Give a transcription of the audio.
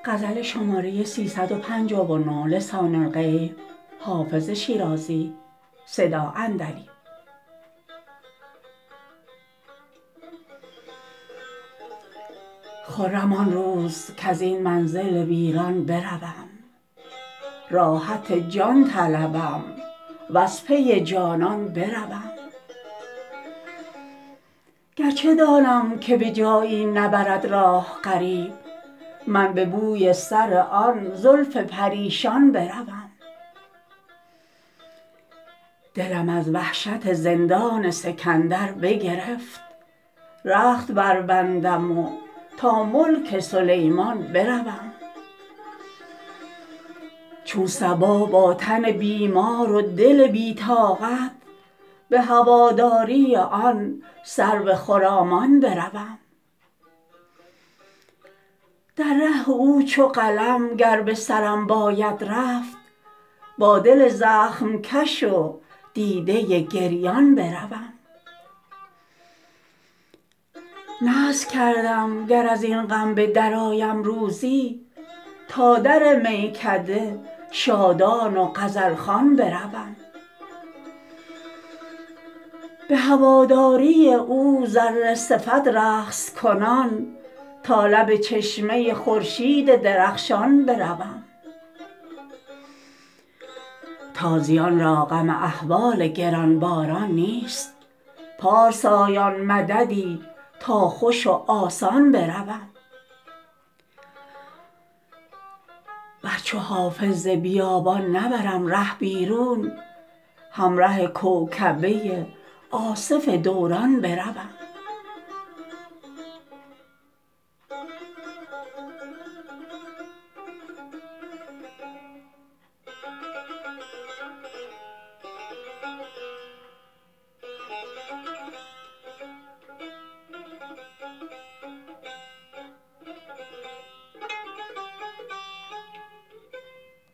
غزل شماره 359 لسان الغیب حافظ شیرازی صدا اندری. خرم آن روز کز این منزل ویران بروم، راحت جان طلبم وز پی جانان بروم. گرچه دانم که به جایی نبرد راه غریب، من به بوی سر آن زلف پریشان بروم. دلم از وحشت زندان سکندر بگرفت، رخت بربندم و تا ملک سلیمان بروم. چون صبا با تن بیمار و دل بی طاقت، به هواداری آن سرو خرامان بروم. در ره او چو قلم گر به سرم باید رفت، با دل زخم کش و دیده گریان بروم. نذر کردم گر از این غم به درآیم روزی، تا در میکده شادان و غزلخوان بروم. به هواداری او ذره صفت رقص کنان، تا لب چشمه خورشید درخشان بروم. تازیان را غم احوال گرانباران نیست، پارسایان مددی تا خوش و آسان بروم. ور چو حافظ ز بیابان نبرم ره بیرون، همره کوکبه آصف دوران بروم.